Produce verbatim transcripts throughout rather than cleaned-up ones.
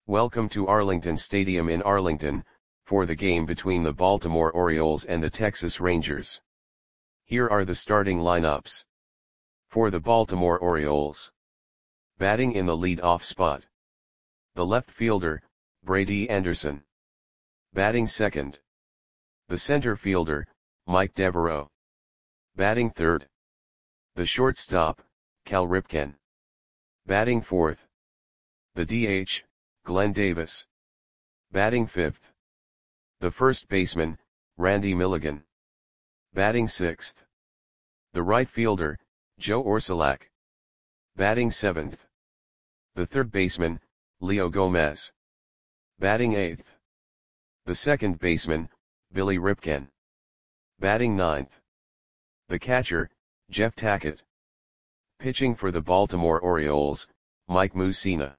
Welcome to Arlington Stadium in Arlington, for the game between the Baltimore Orioles and the Texas Rangers. Here are the starting lineups. For the Baltimore Orioles. Batting in the lead-off spot. The left fielder, Brady Anderson. Batting second. The center fielder, Mike Devereaux. Batting third. The shortstop, Cal Ripken. Batting fourth. The D H, Glenn Davis. Batting fifth. The first baseman, Randy Milligan. Batting sixth. The right fielder, Joe Orsulak. Batting seventh. The third baseman, Leo Gomez. Batting eighth. The second baseman, Billy Ripken. Batting ninth. The catcher, Jeff Tackett. Pitching for the Baltimore Orioles, Mike Mussina.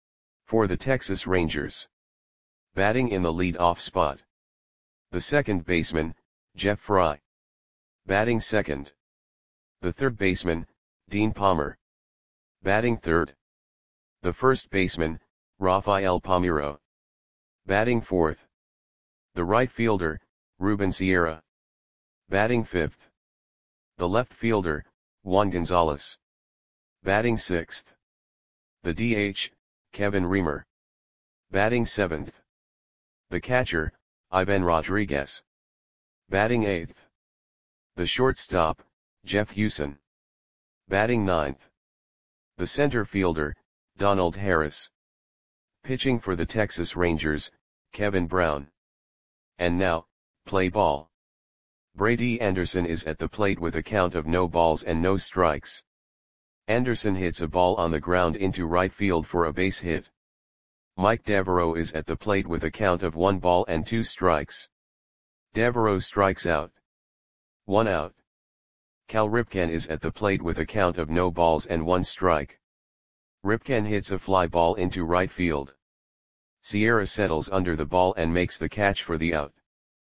For the Texas Rangers. Batting in the lead-off spot. The second baseman, Jeff Fry. Batting second. The third baseman, Dean Palmer. Batting third. The first baseman, Rafael Palmeiro. Batting fourth. The right fielder, Ruben Sierra. Batting fifth. The left fielder, Juan Gonzalez. Batting sixth. The D H, Kevin Reamer. Batting seventh. The catcher, Ivan Rodriguez. Batting eighth. The shortstop, Jeff Hewson. Batting ninth. The center fielder, Donald Harris. Pitching for the Texas Rangers, Kevin Brown. And now, play ball. Brady Anderson is at the plate with a count of no balls and no strikes. Anderson hits a ball on the ground into right field for a base hit. Mike Devereaux is at the plate with a count of one ball and two strikes. Devereaux strikes out. One out. Cal Ripken is at the plate with a count of no balls and one strike. Ripken hits a fly ball into right field. Sierra settles under the ball and makes the catch for the out.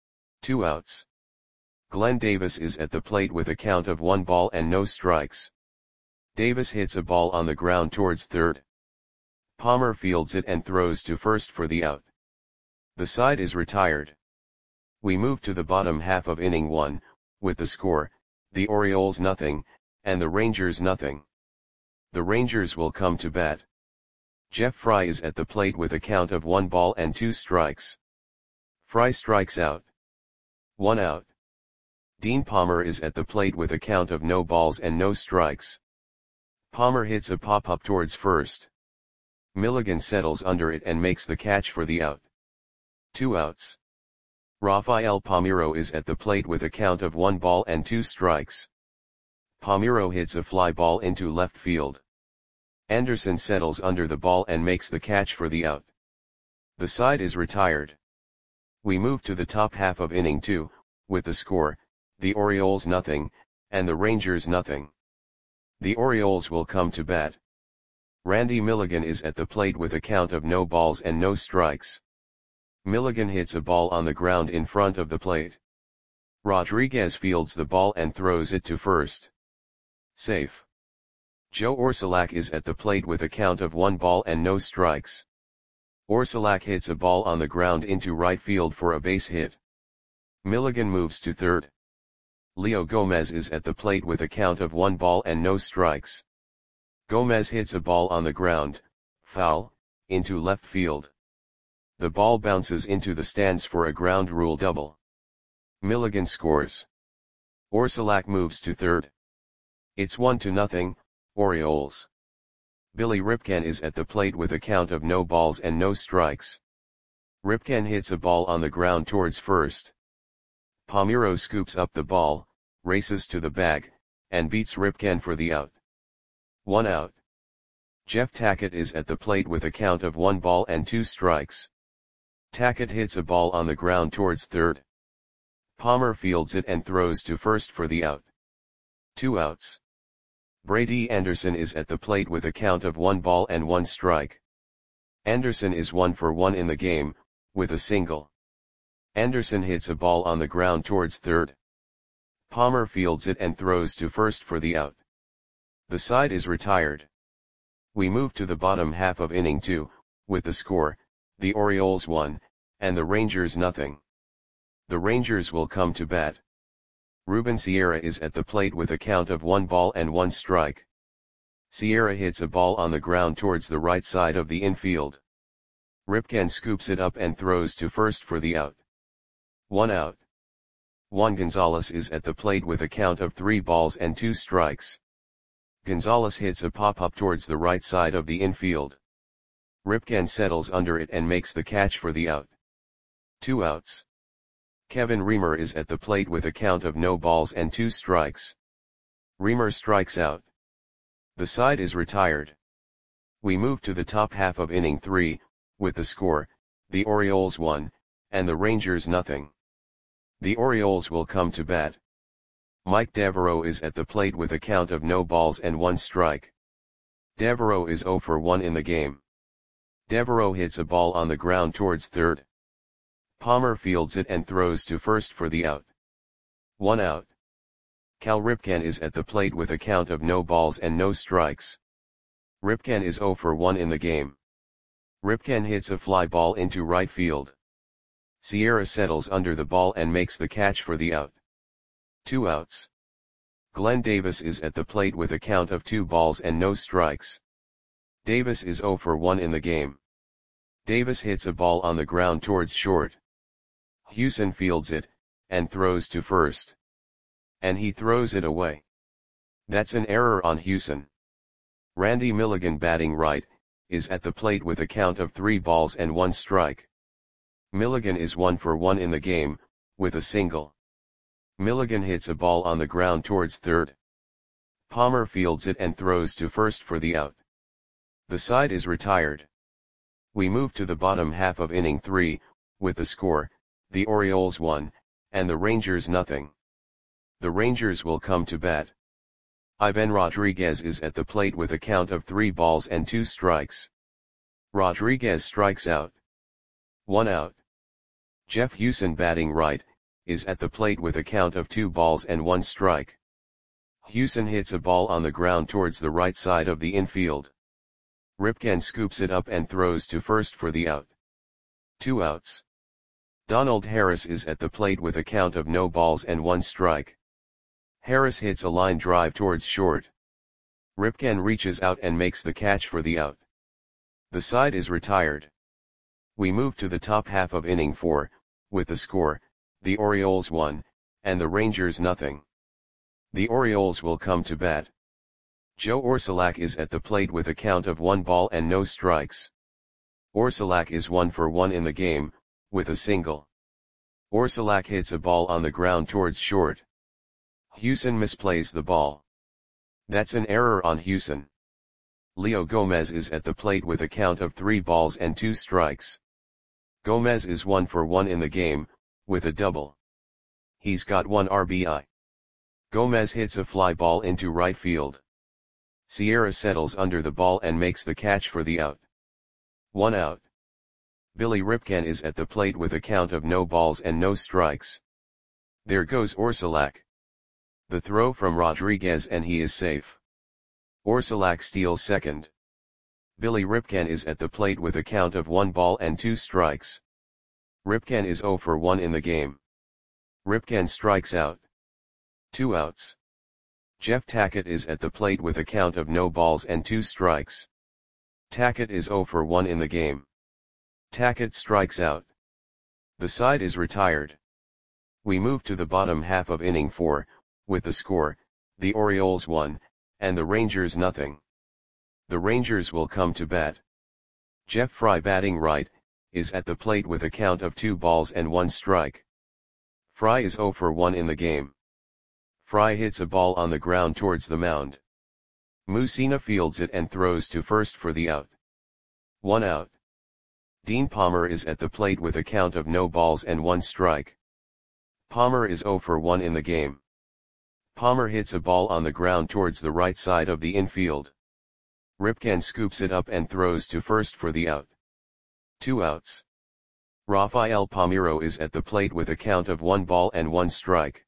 Two outs. Glenn Davis is at the plate with a count of one ball and no strikes. Davis hits a ball on the ground towards third. Palmer fields it and throws to first for the out. The side is retired. We move to the bottom half of inning one, with the score, the Orioles nothing, and the Rangers nothing. The Rangers will come to bat. Jeff Fry is at the plate with a count of one ball and two strikes. Fry strikes out. One out. Dean Palmer is at the plate with a count of no balls and no strikes. Palmer hits a pop-up towards first. Milligan settles under it and makes the catch for the out. Two outs. Rafael Palmeiro is at the plate with a count of one ball and two strikes. Palmeiro hits a fly ball into left field. Anderson settles under the ball and makes the catch for the out. The side is retired. We move to the top half of inning two, with the score, the Orioles nothing, and the Rangers nothing. The Orioles will come to bat. Randy Milligan is at the plate with a count of no balls and no strikes. Milligan hits a ball on the ground in front of the plate. Rodriguez fields the ball and throws it to first. Safe. Joe Orsulak is at the plate with a count of one ball and no strikes. Orsulak hits a ball on the ground into right field for a base hit. Milligan moves to third. Leo Gomez is at the plate with a count of one ball and no strikes. Gomez hits a ball on the ground, foul, into left field. The ball bounces into the stands for a ground rule double. Milligan scores. Orsulak moves to third. It's one to nothing, Orioles. Billy Ripken is at the plate with a count of no balls and no strikes. Ripken hits a ball on the ground towards first. Palmeiro scoops up the ball, races to the bag, and beats Ripken for the out. One out. Jeff Tackett is at the plate with a count of one ball and two strikes. Tackett hits a ball on the ground towards third. Palmer fields it and throws to first for the out. Two outs. Brady Anderson is at the plate with a count of one ball and one strike. Anderson is one for one in the game, with a single. Anderson hits a ball on the ground towards third. Palmer fields it and throws to first for the out. The side is retired. We move to the bottom half of inning two, with the score, the Orioles one, and the Rangers nothing. The Rangers will come to bat. Ruben Sierra is at the plate with a count of one ball and one strike. Sierra hits a ball on the ground towards the right side of the infield. Ripken scoops it up and throws to first for the out. One out. Juan Gonzalez is at the plate with a count of three balls and two strikes. Gonzalez hits a pop-up towards the right side of the infield. Ripken settles under it and makes the catch for the out. Two outs. Kevin Reamer is at the plate with a count of no balls and two strikes. Reamer strikes out. The side is retired. We move to the top half of inning three, with the score, the Orioles one, and the Rangers nothing. The Orioles will come to bat. Mike Devereaux is at the plate with a count of no balls and one strike. Devereaux is oh for one in the game. Devereaux hits a ball on the ground towards third. Palmer fields it and throws to first for the out. One out. Cal Ripken is at the plate with a count of no balls and no strikes. Ripken is oh for one in the game. Ripken hits a fly ball into right field. Sierra settles under the ball and makes the catch for the out. Two outs. Glenn Davis is at the plate with a count of two balls and no strikes. Davis is oh for one in the game. Davis hits a ball on the ground towards short. Hewson fields it, and throws to first. And he throws it away. That's an error on Hewson. Randy Milligan, batting right, is at the plate with a count of three balls and one strike. Milligan is one for one in the game, with a single. Milligan hits a ball on the ground towards third. Palmer fields it and throws to first for the out. The side is retired. We move to the bottom half of inning three, with the score, the Orioles one, and the Rangers nothing. The Rangers will come to bat. Ivan Rodriguez is at the plate with a count of three balls and two strikes. Rodriguez strikes out. One out. Jeff Hewson, batting right, is at the plate with a count of two balls and one strike. Hewson hits a ball on the ground towards the right side of the infield. Ripken scoops it up and throws to first for the out. Two outs. Donald Harris is at the plate with a count of no balls and one strike. Harris hits a line drive towards short. Ripken reaches out and makes the catch for the out. The side is retired. We move to the top half of inning four, with the score, the Orioles one, and the Rangers nothing. The Orioles will come to bat. Joe Orsulak is at the plate with a count of one ball and no strikes. Orsulak is one for one in the game, with a single. Orsulak hits a ball on the ground towards short. Hewson misplays the ball. That's an error on Hewson. Leo Gomez is at the plate with a count of three balls and two strikes. Gomez is one for one in the game, with a double. He's got one R B I. Gomez hits a fly ball into right field. Sierra settles under the ball and makes the catch for the out. One out. Billy Ripken is at the plate with a count of no balls and no strikes. There goes Orsulak. The throw from Rodriguez and he is safe. Orsulak steals second. Billy Ripken is at the plate with a count of one ball and two strikes. Ripken is oh for one in the game. Ripken strikes out. Two outs. Jeff Tackett is at the plate with a count of no balls and two strikes. Tackett is oh for one in the game. Tackett strikes out. The side is retired. We move to the bottom half of inning four, with the score, the Orioles one, and the Rangers nothing. The Rangers will come to bat. Jeff Fry, batting right, is at the plate with a count of two balls and one strike. Fry is oh for one in the game. Fry hits a ball on the ground towards the mound. Mussina fields it and throws to first for the out. One out. Dean Palmer is at the plate with a count of no balls and one strike. Palmer is oh for one in the game. Palmer hits a ball on the ground towards the right side of the infield. Ripken scoops it up and throws to first for the out. Two outs. Rafael Palmeiro is at the plate with a count of one ball and one strike.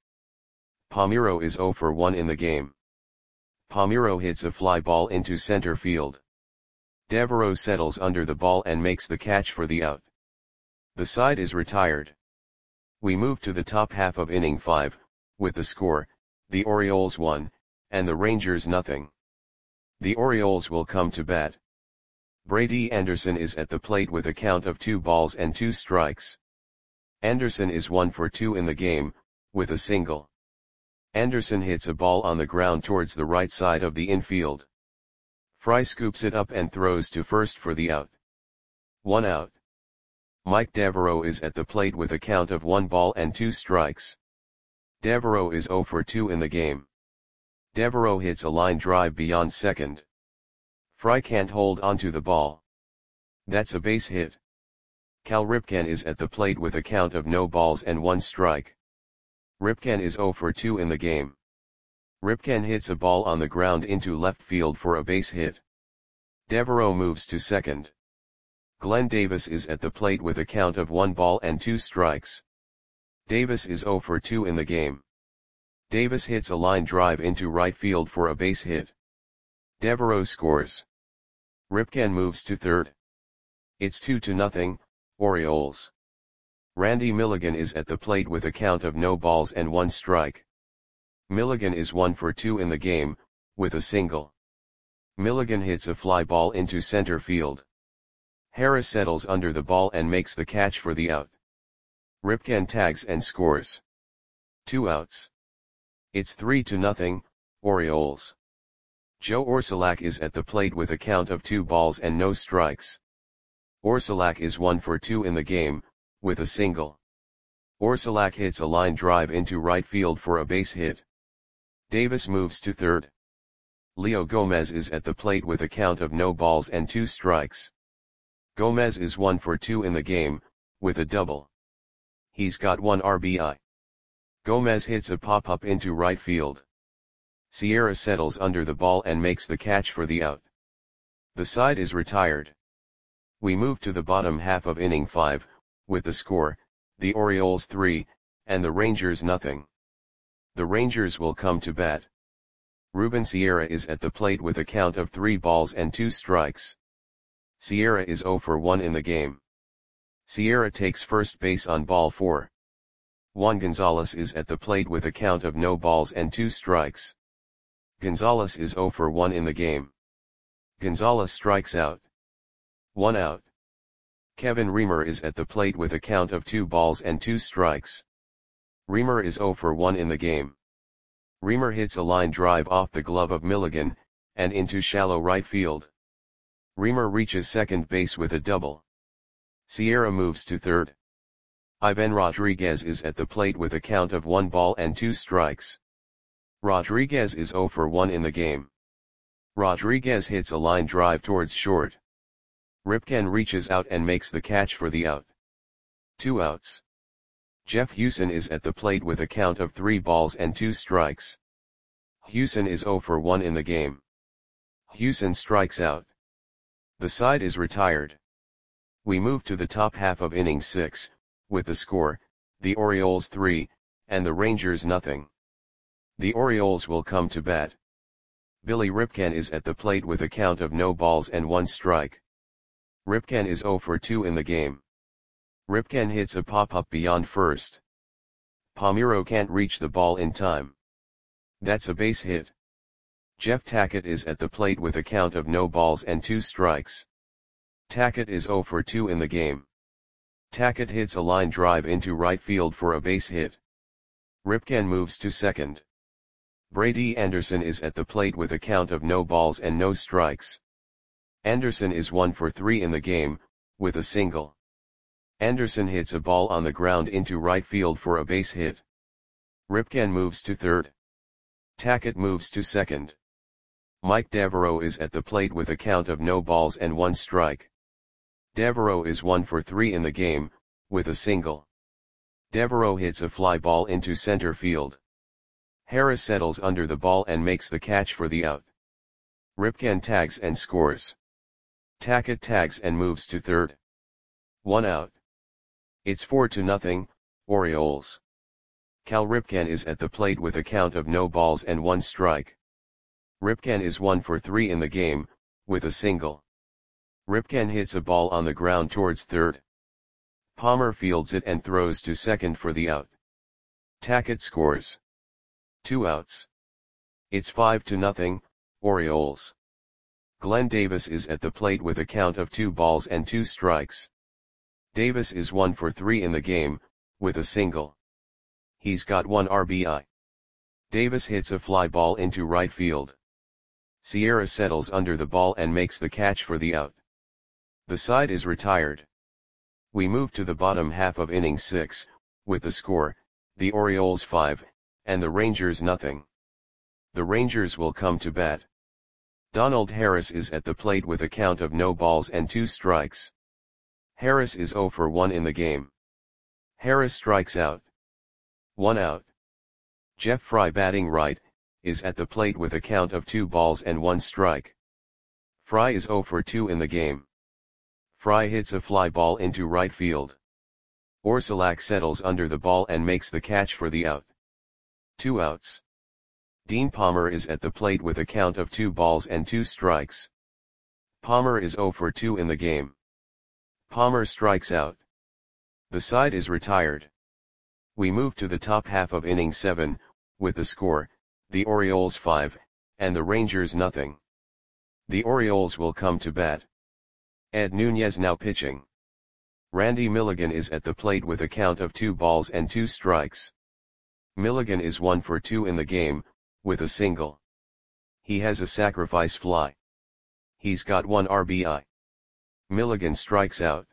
Palmeiro is oh for one in the game. Palmeiro hits a fly ball into center field. Devereaux settles under the ball and makes the catch for the out. The side is retired. We move to the top half of inning five, with the score, the Orioles one, and the Rangers nothing. The Orioles will come to bat. Brady Anderson is at the plate with a count of two balls and two strikes. Anderson is one for two in the game, with a single. Anderson hits a ball on the ground towards the right side of the infield. Fry scoops it up and throws to first for the out. One out. Mike Devereaux is at the plate with a count of one ball and two strikes. Devereaux is zero for two in the game. Devereaux hits a line drive beyond second. Fry can't hold onto the ball. That's a base hit. Cal Ripken is at the plate with a count of no balls and one strike. Ripken is zero for two in the game. Ripken hits a ball on the ground into left field for a base hit. Devereaux moves to second. Glenn Davis is at the plate with a count of one ball and two strikes. Davis is zero for two in the game. Davis hits a line drive into right field for a base hit. Devereaux scores. Ripken moves to third. It's two to nothing, Orioles. Randy Milligan is at the plate with a count of no balls and one strike. Milligan is one for two in the game, with a single. Milligan hits a fly ball into center field. Harris settles under the ball and makes the catch for the out. Ripken tags and scores. Two outs. It's three to nothing, Orioles. Joe Orsulak is at the plate with a count of two balls and no strikes. Orsulak is one for two in the game, with a single. Orsulak hits a line drive into right field for a base hit. Davis moves to third. Leo Gomez is at the plate with a count of no balls and two strikes. Gomez is one for two in the game, with a double. He's got one R B I. Gomez hits a pop-up into right field. Sierra settles under the ball and makes the catch for the out. The side is retired. We move to the bottom half of inning five, with the score, the Orioles three, and the Rangers nothing. The Rangers will come to bat. Ruben Sierra is at the plate with a count of three balls and two strikes. Sierra is zero for one in the game. Sierra takes first base on ball four. Juan Gonzalez is at the plate with a count of no balls and two strikes. Gonzalez is zero for one in the game. Gonzalez strikes out. One out. Kevin Reamer is at the plate with a count of two balls and two strikes. Reamer is zero for one in the game. Reamer hits a line drive off the glove of Milligan, and into shallow right field. Reamer reaches second base with a double. Sierra moves to third. Ivan Rodriguez is at the plate with a count of one ball and two strikes. Rodriguez is zero for one in the game. Rodriguez hits a line drive towards short. Ripken reaches out and makes the catch for the out. Two outs. Jeff Hewson is at the plate with a count of three balls and two strikes. Hewson is zero for one in the game. Hewson strikes out. The side is retired. We move to the top half of inning six, with the score, the Orioles three, and the Rangers nothing. The Orioles will come to bat. Billy Ripken is at the plate with a count of no balls and one strike. Ripken is zero for two in the game. Ripken hits a pop-up beyond first. Palmeiro can't reach the ball in time. That's a base hit. Jeff Tackett is at the plate with a count of no balls and two strikes. Tackett is zero for two in the game. Tackett hits a line drive into right field for a base hit. Ripken moves to second. Brady Anderson is at the plate with a count of no balls and no strikes. Anderson is one for three in the game, with a single. Anderson hits a ball on the ground into right field for a base hit. Ripken moves to third. Tackett moves to second. Mike Devereaux is at the plate with a count of no balls and one strike. Devereaux is one for three in the game, with a single. Devereaux hits a fly ball into center field. Harris settles under the ball and makes the catch for the out. Ripken tags and scores. Tackett tags and moves to third. One out. It's four to nothing, Orioles. Cal Ripken is at the plate with a count of no balls and one strike. Ripken is one for three in the game, with a single. Ripken hits a ball on the ground towards third. Palmer fields it and throws to second for the out. Tackett scores. Two outs. It's five to nothing, Orioles. Glenn Davis is at the plate with a count of two balls and two strikes. Davis is one for three in the game, with a single. He's got one R B I. Davis hits a fly ball into right field. Sierra settles under the ball and makes the catch for the out. The side is retired. We move to the bottom half of inning six, with the score, the Orioles five, and the Rangers nothing. The Rangers will come to bat. Donald Harris is at the plate with a count of no balls and two strikes. Harris is zero for one in the game. Harris strikes out. One out. Jeff Fry, batting right, is at the plate with a count of two balls and one strike. Fry is zero for two in the game. Fry hits a fly ball into right field. Orsulak settles under the ball and makes the catch for the out. Two outs. Dean Palmer is at the plate with a count of two balls and two strikes. Palmer is zero for two in the game. Palmer strikes out. The side is retired. We move to the top half of inning seven, with the score, the Orioles five, and the Rangers nothing. The Orioles will come to bat. Ed Nunez now pitching. Randy Milligan is at the plate with a count of two balls and two strikes. Milligan is one for two in the game, with a single. He has a sacrifice fly. He's got one R B I. Milligan strikes out.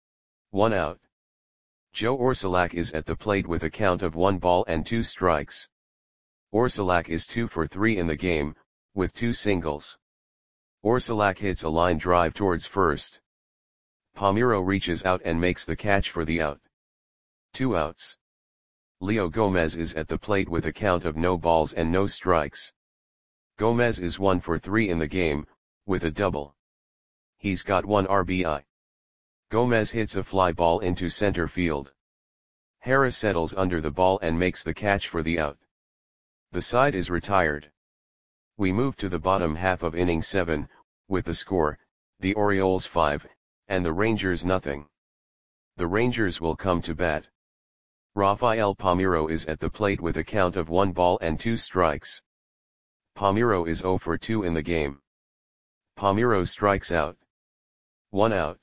One out. Joe Orsulak is at the plate with a count of one ball and two strikes. Orsulak is two for three in the game, with two singles. Orsulak hits a line drive towards first. Palmeiro reaches out and makes the catch for the out. Two outs. Leo Gomez is at the plate with a count of no balls and no strikes. Gomez is one for three in the game, with a double. He's got one R B I. Gomez hits a fly ball into center field. Harris settles under the ball and makes the catch for the out. The side is retired. We move to the bottom half of inning seven, with the score, the Orioles five, and the Rangers nothing. The Rangers will come to bat. Rafael Palmeiro is at the plate with a count of one ball and two strikes. Palmeiro is zero for two in the game. Palmeiro strikes out. One out.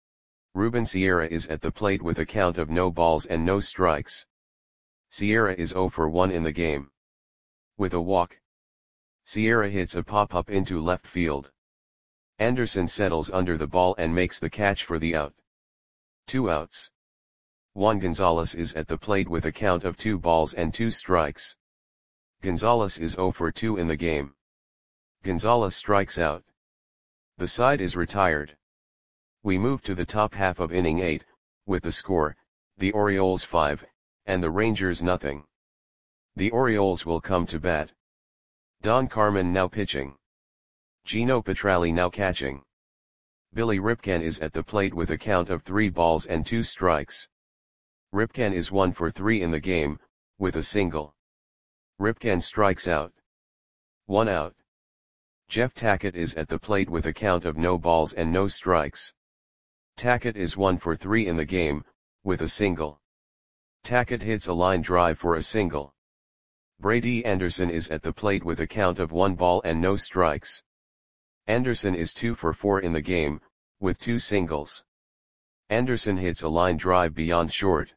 Ruben Sierra is at the plate with a count of no balls and no strikes. Sierra is zero for one in the game. With a walk. Sierra hits a pop-up into left field. Anderson settles under the ball and makes the catch for the out. Two outs. Juan Gonzalez is at the plate with a count of two balls and two strikes. Gonzalez is zero for two in the game. Gonzalez strikes out. The side is retired. We move to the top half of inning eight, with the score, the Orioles five, and the Rangers nothing. The Orioles will come to bat. Don Carmen now pitching. Gino Petralli now catching. Billy Ripken is at the plate with a count of three balls and two strikes. Ripken is one for three in the game, with a single. Ripken strikes out. One out. Jeff Tackett is at the plate with a count of no balls and no strikes. Tackett is one for three in the game, with a single. Tackett hits a line drive for a single. Brady Anderson is at the plate with a count of one ball and no strikes. Anderson is two for four in the game, with two singles. Anderson hits a line drive beyond short.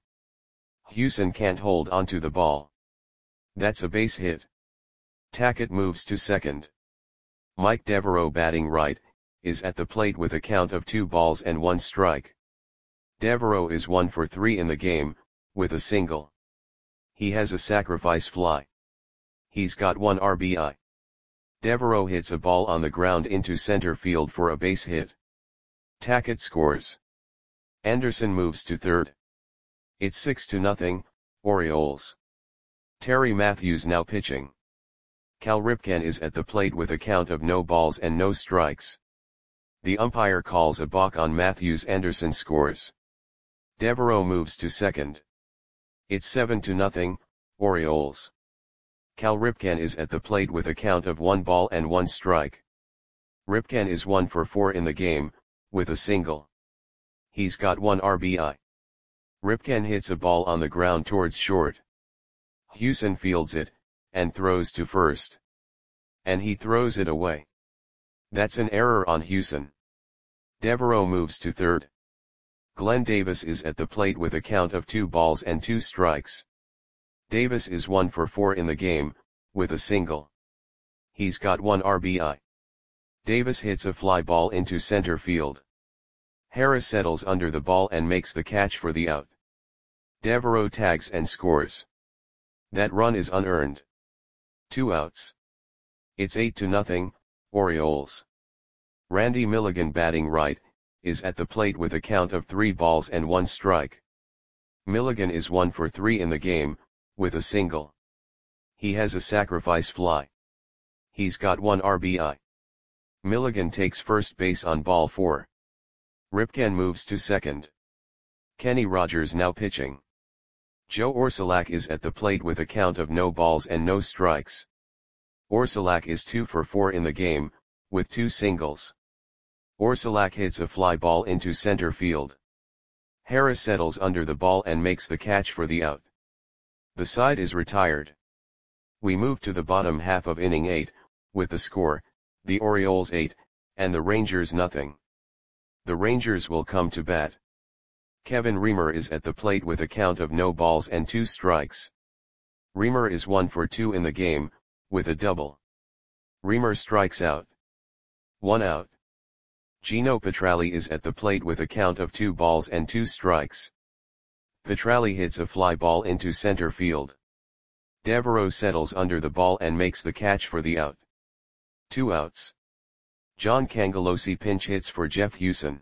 Hewson can't hold onto the ball. That's a base hit. Tackett moves to second. Mike Devereaux, batting right, is at the plate with a count of two balls and one strike. Devereaux is one for three in the game, with a single. He has a sacrifice fly. He's got one R B I. Devereaux hits a ball on the ground into center field for a base hit. Tackett scores. Anderson moves to third. It's six to nothing, Orioles. Terry Matthews now pitching. Cal Ripken is at the plate with a count of no balls and no strikes. The umpire calls a balk on Matthews. Anderson scores. Devereaux moves to second. It's seven to nothing, Orioles. Cal Ripken is at the plate with a count of one ball and one strike. Ripken is one for four in the game, with a single. He's got one R B I. Ripken hits a ball on the ground towards short. Hewson fields it, and throws to first. And he throws it away. That's an error on Hewson. Devereaux moves to third. Glenn Davis is at the plate with a count of two balls and two strikes. Davis is one for four in the game, with a single. He's got one R B I. Davis hits a fly ball into center field. Harris settles under the ball and makes the catch for the out. Devereaux tags and scores. That run is unearned. Two outs. It's eight to nothing, Orioles. Randy Milligan, batting right, is at the plate with a count of three balls and one strike. Milligan is one for three in the game, with a single. He has a sacrifice fly. He's got one R B I. Milligan takes first base on ball four. Ripken moves to second. Kenny Rogers now pitching. Joe Orsulak is at the plate with a count of no balls and no strikes. Orsulak is two for four in the game, with two singles. Orsulak hits a fly ball into center field. Harris settles under the ball and makes the catch for the out. The side is retired. We move to the bottom half of inning eight, with the score, the Orioles eight, and the Rangers nothing. The Rangers will come to bat. Kevin Reamer is at the plate with a count of no balls and two strikes. Reamer is one for two in the game, with a double. Reamer strikes out. One out. Gino Petralli is at the plate with a count of two balls and two strikes. Petralli hits a fly ball into center field. Devereaux settles under the ball and makes the catch for the out. Two outs. John Cangelosi pinch hits for Jeff Hewson.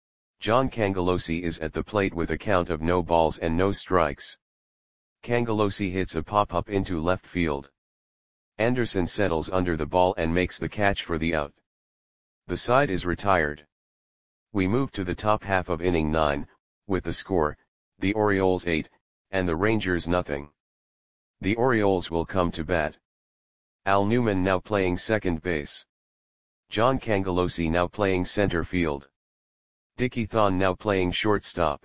John Cangelosi is at the plate with a count of no balls and no strikes. Cangelosi hits a pop-up into left field. Anderson settles under the ball and makes the catch for the out. The side is retired. We move to the top half of inning nine, with the score, the Orioles eight, and the Rangers nothing. The Orioles will come to bat. Al Newman now playing second base. John Cangelosi now playing center field. Dickie Thon now playing shortstop.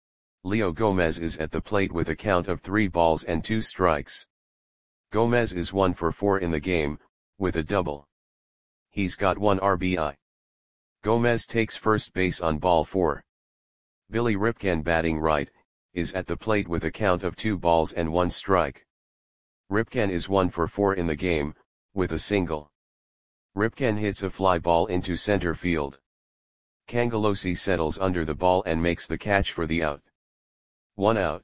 Leo Gomez is at the plate with a count of three balls and two strikes. Gomez is one for four in the game, with a double. He's got one R B I. Gomez takes first base on ball four. Billy Ripken, batting right, is at the plate with a count of two balls and one strike. Ripken is one for four in the game, with a single. Ripken hits a fly ball into center field. Cangelosi settles under the ball and makes the catch for the out. One out.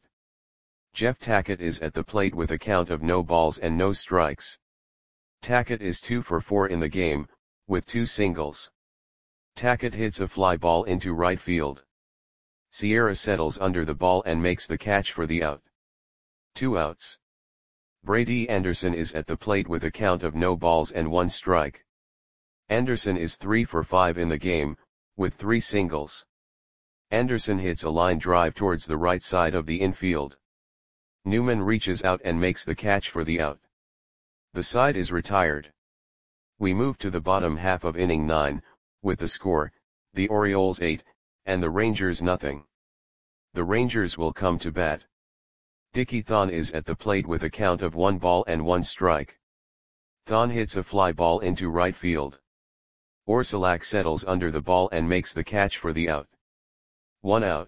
Jeff Tackett is at the plate with a count of no balls and no strikes. Tackett is two for four in the game, with two singles. Tackett hits a fly ball into right field. Sierra settles under the ball and makes the catch for the out. Two outs. Brady Anderson is at the plate with a count of no balls and one strike. Anderson is three for five in the game, with three singles. Anderson hits a line drive towards the right side of the infield. Newman reaches out and makes the catch for the out. The side is retired. We move to the bottom half of inning nine, with the score, the Orioles eight, and the Rangers nothing. The Rangers will come to bat. Dickie Thon is at the plate with a count of one ball and one strike. Thon hits a fly ball into right field. Orsulak settles under the ball and makes the catch for the out. One out.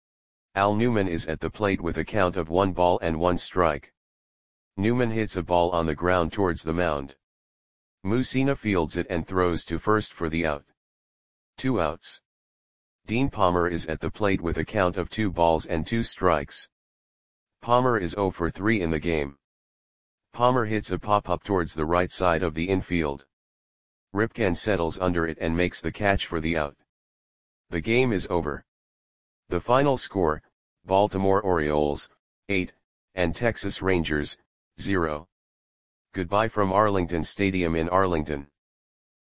Al Newman is at the plate with a count of one ball and one strike. Newman hits a ball on the ground towards the mound. Mussina fields it and throws to first for the out. Two outs. Dean Palmer is at the plate with a count of two balls and two strikes. Palmer is zero for three in the game. Palmer hits a pop-up towards the right side of the infield. Ripken settles under it and makes the catch for the out. The game is over. The final score, Baltimore Orioles, eight, and Texas Rangers, zero. Goodbye from Arlington Stadium in Arlington.